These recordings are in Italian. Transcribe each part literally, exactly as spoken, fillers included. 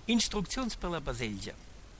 Instruccions per la baselgia.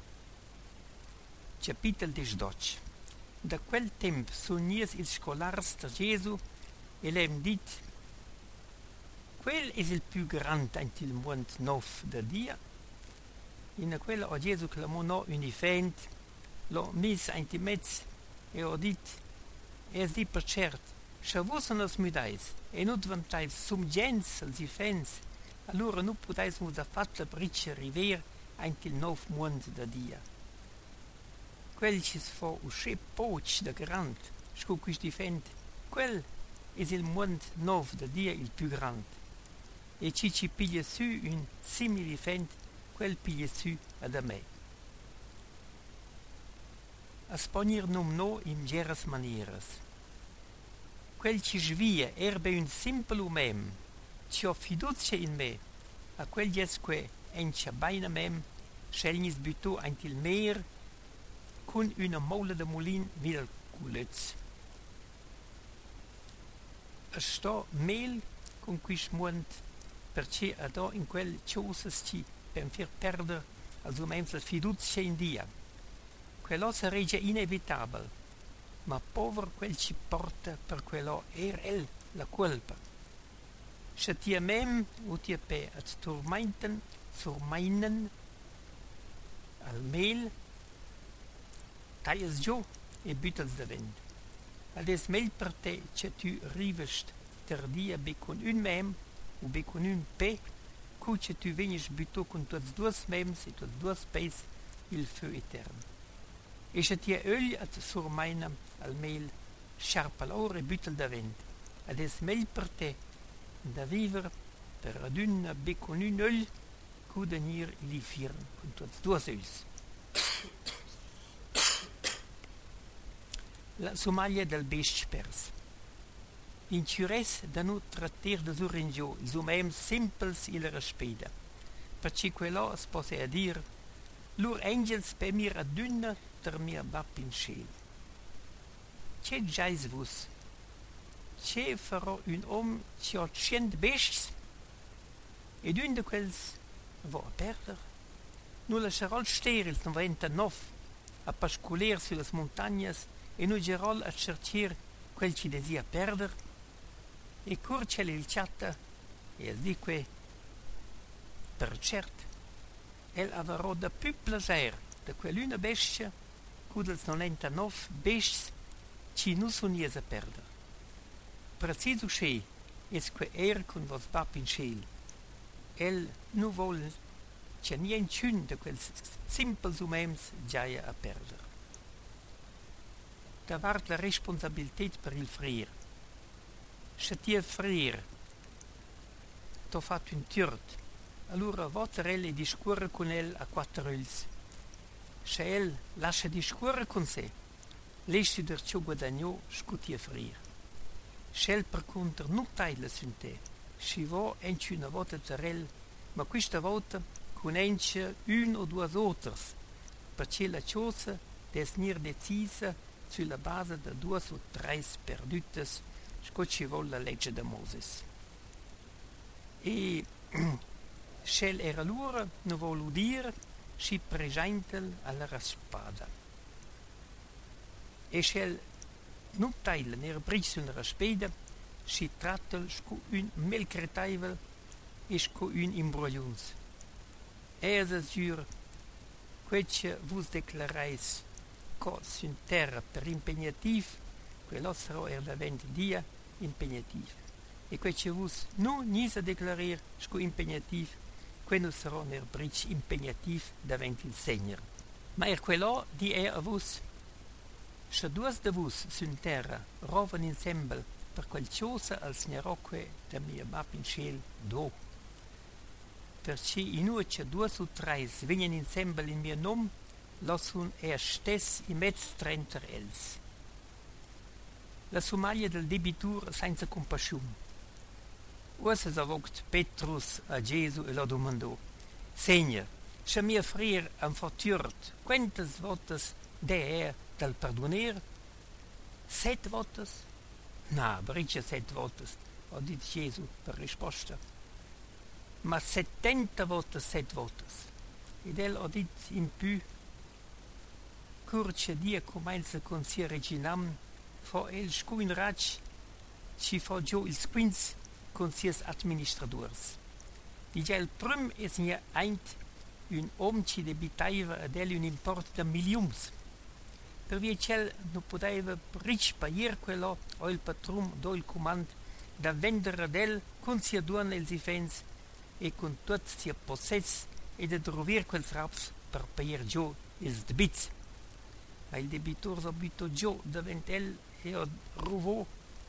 Capitel diciotto. Da quel temp sun nies ils scolars de Gesù e l'hem dit: quel es il più grand ant il mond nov da Dia. In quella ha Gesù clamò no unifent, l'ho mis ant i mezz e ho dit: es di per cert, scha vussan os müdais e non vantais sum gens als i fens, allora non potais mus a fat la briccia river ant il nov mond da Dia. Quel ci si fa usce poc da grand, sco questi fent, quel es il mond nov da Dia il più grand. E ci ci piglia su un simili fent, quel piglia su ad a me. A spagnir num no in geras manieras. Quel ci svia erbe un simpel umem, ci ho fiducia in me, a quel jesque encia baina mem, schelnis buto ant il mer, con una mola de molin vil culez. A sto mel con quis mond, perché adò in quel ciosas ci per far perder als umems la fiducia in Dia. Quello sarebbe inevitabile, ma povero quel ci porta per quello er el la colpa. Se ti mem o ti pe at tormenten, surmeinen, al mel, taies giù e buttels de vent. Ades mel per te che tu rivest ter Dia be con un mem o be con un pe, cu che tu venis butto con tuos duos mems e tuos duos pes il feu eterno. E se ti öl at surmeinem al mel, sciarpa l'ore e buttel da vent. Ades mel per te da vivere per ad un be con un öl cu denir il firn con tuos duos öls. La Somalia del best pers. In cures da nu trattir de suringio, sumem simples il respeda. Perché quello es posse a dir, lur angels per mir ad una ter mir bap in schel. Che giais vus? Che farò un om ci ha cent bests? Ed un de quels va a perder? Nu lascerò sterils non venta nov, a pasculer sulle montagnas, e nu gerol a cercir quel ci desia perder, e curcele il chatta, e es dique, per cert, el avrò da più placer da quell'una bestia, cudels nonentanov bests, ci nu sunies a perder. Preciso sche, esque er con vos bap in schel, el nu vol, c'è nientun de quels simples umems giaia a perder. Da ward la responsabilität per il frier. Se ti frier t'ho fatto un turt, allora voterelle discorre con el a quattro ils. Se el lascia discorre con sé, lessi der ciò guadagnò scuti frier. Se el per contro non taila su te, si va enci una volta terrel, ma questa volta con enci un o due otters, perché la cosa des nir decisa sulla base de due o tre perdutes, sco ci vol la legge de Moses. E scel era l'ora, non voglio dire, si presentel alla raspada. E scel non taila nera bric sulla raspada, si trattel sco un melcretaivel e sco un imbroglions. E as assur, quece vos declarais cos in terra per impegnativ, quello sarà er davent Dia impegnativ. E quece vus non nis a declarir sco impegnativ, quello sarà ner bric impegnativ davent il Segner. Ma er quello di er a vus, se duas de vus sun terra roven insembel per quel cosa als nerocque da mia bap in schel do. Perché in uce duas o treis venien insembel in mia nom, lassun er stess i mezz trenter els. La Somalia del debitur senza compassion. Ossa s'avogt Petrus a Gesù e lo domandò: Segner, se mia frier am forturt, quantas votas de er dal perdoner? Set votas? Na, brice set votas, ha dit Gesù per risposta. Ma settenta votas, set votas. ed el ha dit in più curce dia comincia con sia reginam fa el scu in rac ci fa giù ils quins con sias administradors. Di già il prim es nia eint un om ci debitaiva ad el un import de milions. Per via cel non poteva rich paier quello o il patrum do il comand da vendere ad el con sia duan els ifens e con tot sia possess e de trovier quels raps per paier giù ils debits. Ma il debitor s'abito giù davant el e ad ruvò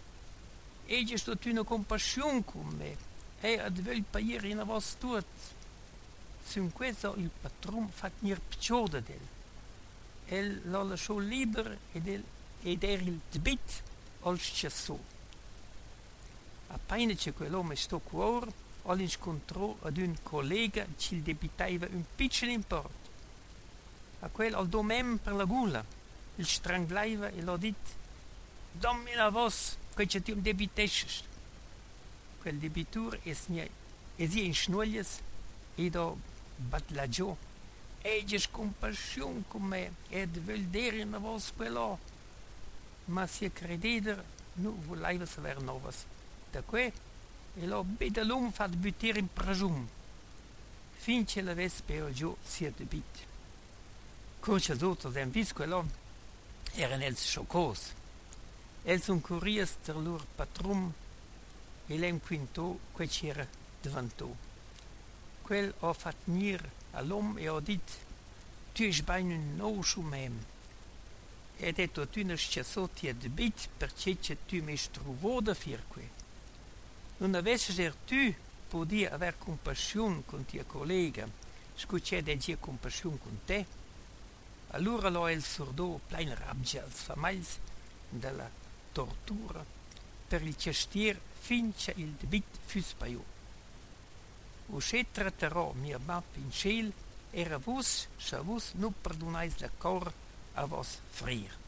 e c'è stata una compassione con me e ad vel paier in avos tuot. Sun questo il patrum fat nir piccior da del. El la lasciò libero ed, el, ed era il debit al scesso. Appena che quell'uomo sto cuore, al incontrò ad un collega che il debitava un piccolo import. A quel al domem per la gula, il stranglaiva e l'ha dit dammi la vos, che c'è tu un debitesces. Quel debitur es nia, es in schnuglies e da bat la giù. E c'è compassione con me, ed vuol dire una vos quello. Ma si crededer, nu voleva saver novas. Da que, e l'ha bedalum fat butir in presum. Fin che la ves per giù sia debit. Curce sotto sem vis quello, eren els sciocos. Els un curias ter lur patrum, e l'em quinto, que c'era davanto. Quel ha fat nir all'om e ha dit tu es bain un nou su mem. E detto tu ne sciassotti a debit perché c'è tu mes trovo da firque. Non avessi er tu podia aver compassione con tia collega, scucce de dia compassione con te. Allora lo el sordo plein rabgia als famals della tortura per il cestier finché il debit fus paiù. Usce tratterò mia map in ciel era vos, sa vos nu perdonais la cor a vos frir.